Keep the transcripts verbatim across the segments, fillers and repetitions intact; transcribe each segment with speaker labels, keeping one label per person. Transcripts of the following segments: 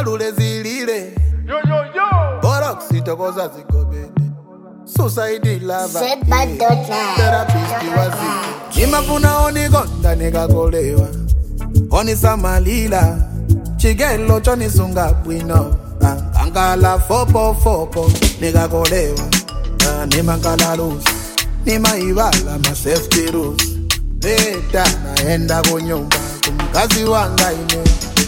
Speaker 1: malule zilile.
Speaker 2: Yo, yo, yo.
Speaker 1: Borox itokoza zigobede. Suicide lover.
Speaker 3: Said bad dot now.
Speaker 1: Therapist wazi. Nimafuna onigonda nikakolewa. Onisamalila. Chigelo choni sunga bwino. Angala fopo fopo nikakolewa. Nimangala lusi. Nimaibala ma safety rules. Beta naenda kunyumba kumkazi wanga ine.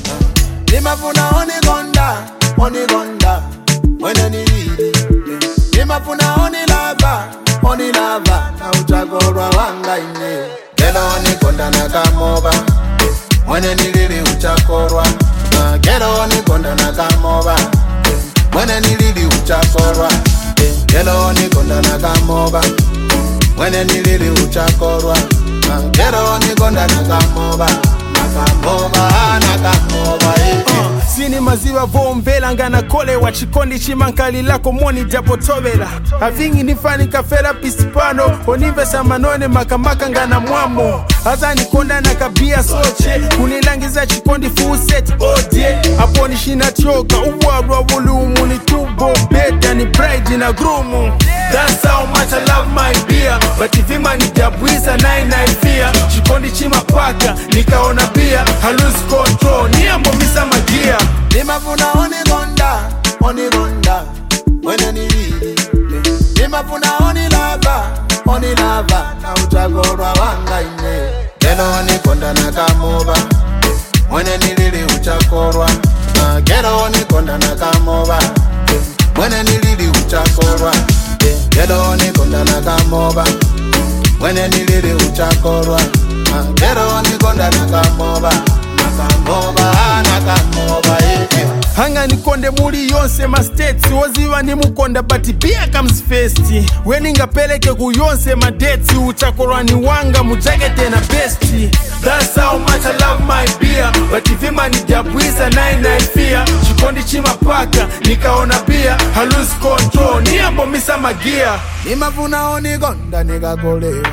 Speaker 1: Nimafuna onigonda, onigonda. Mwene nilidi. Nimafuna onilava, onilava. Na uchagorwa wanga ine. Gelo onigonda na kamoba. Mwene nilidi uchakorwa. Gelo onigonda na kamoba. Mwene nilidi uchakorwa. Gelo onigonda na kamoba. Mwene nilidi uchakorwa. Gelo onigonda na kamoba. Nakamoba, nakamoba, eh.
Speaker 2: Uh, sini maziwa vombela ngana kole wa chikondi chimankali lako moni japo tobela. Havingi nifani ka therapist pano. Onivesa manone makamaka ngana mwamo. Haza nikonda na kabia soche. Kunilangiza chikondi full set odie. Apo nishina choka uwarwa volumu. Ni tubo beta ni pride na grumu. That's how much I love my beer. But if you man jabuisa nine nine fear. Chikondi chima paka nikaona pia. I lose control niambo misa magia.
Speaker 1: Nimafuna onigonda, onigonda. Mwene nilidi. Nimafuna onilava, onilava. Na uchagorwa wanga ine. Gelo onigonda na kamoba. Mwene nilidi uchakorwa. Gelo onigonda na kamoba. Mwene nilidi uchakorwa. Gelo onigonda na kamoba. Mwene nilidi uchakorwa. Gelo onigonda na kamoba. Nakamoba, nakamoba, eh.
Speaker 2: Hanga nikonde muri yonse ma states. Oziwa ni mukonda but beer comes first. Weninga peleke ku yonse ma dates. Uchakorwa ni wanga mujagete na besti. That's how much I love my beer. But if man jabuisa nine nine fear. Chikondi chima paka nikaona pia. I lose control niambo misa magia.
Speaker 1: Nimafuna onigonda nikakolewa.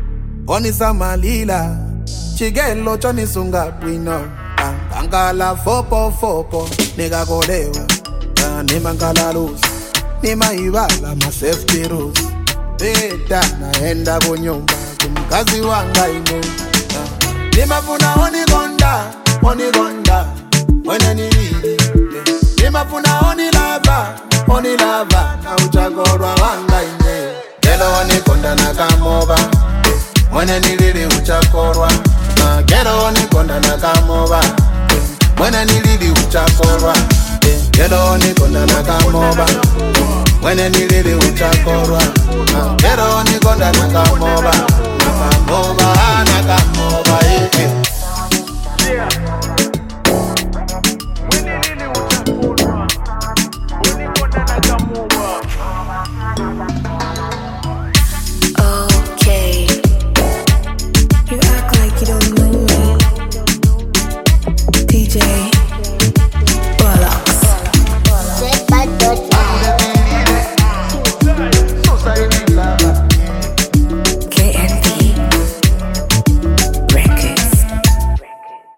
Speaker 1: Onisamalila. Chigelo choni sunga bwino. Angala fopo fopo nikakolewa. Nimangala lusi. Nimaibala ma safety rules. Beta naenda kunyumba kumkazi wanga ine. Nimafuna onigonda, onigonda. Mwene nilidi. Nimafuna onilava, onilava. Na uchagorwa wanga ine. Gelo onigonda na kamoba. Mwene nilidi uchakorwa. Gelo onigonda na kamoba. Mwene nilidi uchakorwa. Gelo onigonda na kamoba. Mwene nilidi uchakorwa. Gelo onigonda na kamoba. Nakamoba.